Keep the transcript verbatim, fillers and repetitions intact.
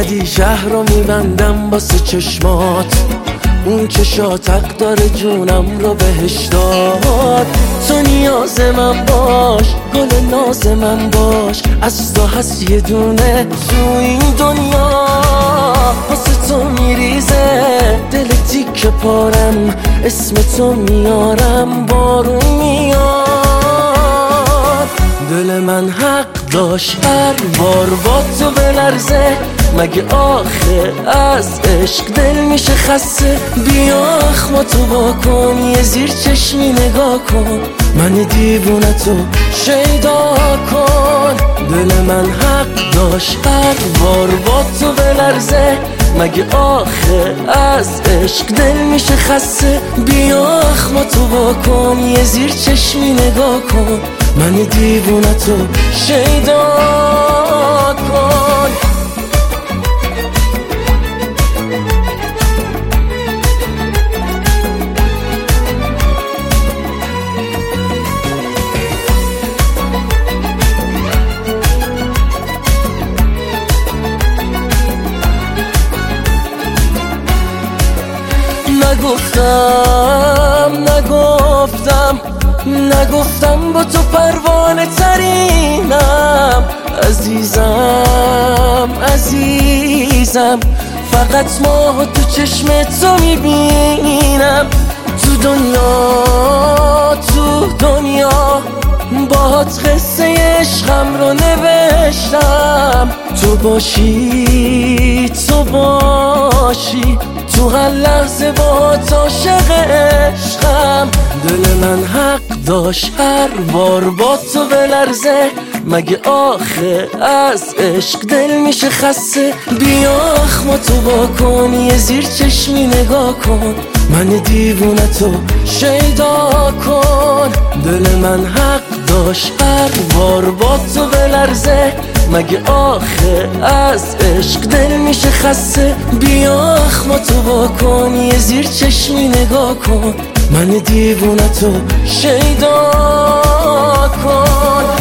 دیدی شهر رو میبندم واسه چشمات، اون چشات حق داره جونم رو بهش داد. تو نیاز من باش، گل ناز من باش، از تو هست یه دونه تو این دنیا. واسه تو میریزه دل تیکه پارم، اسم تو میارم بارون میاد. دل من حق داشت هر بار با تو بلرزه، مگه آخه از عشق دل میشه خسته؟ بیا اخماتو با کن، یه زیر چشمی نگاه کن، من دیوونه تو شیدا کن. دل من حق داشت هر بار با تو بلرزه، مگه آخه از عشق دل میشه خسته؟ بیا اخماتو با کن، یه زیر چشمی نگاه کن، من دیوونه تو شیدا کن. نگفتم نگفتم نگفتم با تو پروانه ترینم، عزیزم عزیزم، فقط ماه تو چشم تو میبینم. تو دنیا تو دنیا باهات قصه عشقم رو نوشتم. تو باشی تو باشی تو هر لحظه باهات عاشق عشقم. دل من حق داشت هر بار با تو بلرزه، مگه آخه از عشق دل میشه خسته؟ بیا اخماتو با کن، یه زیر چشمی نگاه کن، من دیوونه تو شیدا کن. دل من حق داشت هر بار با تو بلرزه، مگه آخه از عشق دل میشه خسته؟ بیا اخماتو با کن، یه زیر چشمی نگاه کن، من دیوونه تو شیدا کن.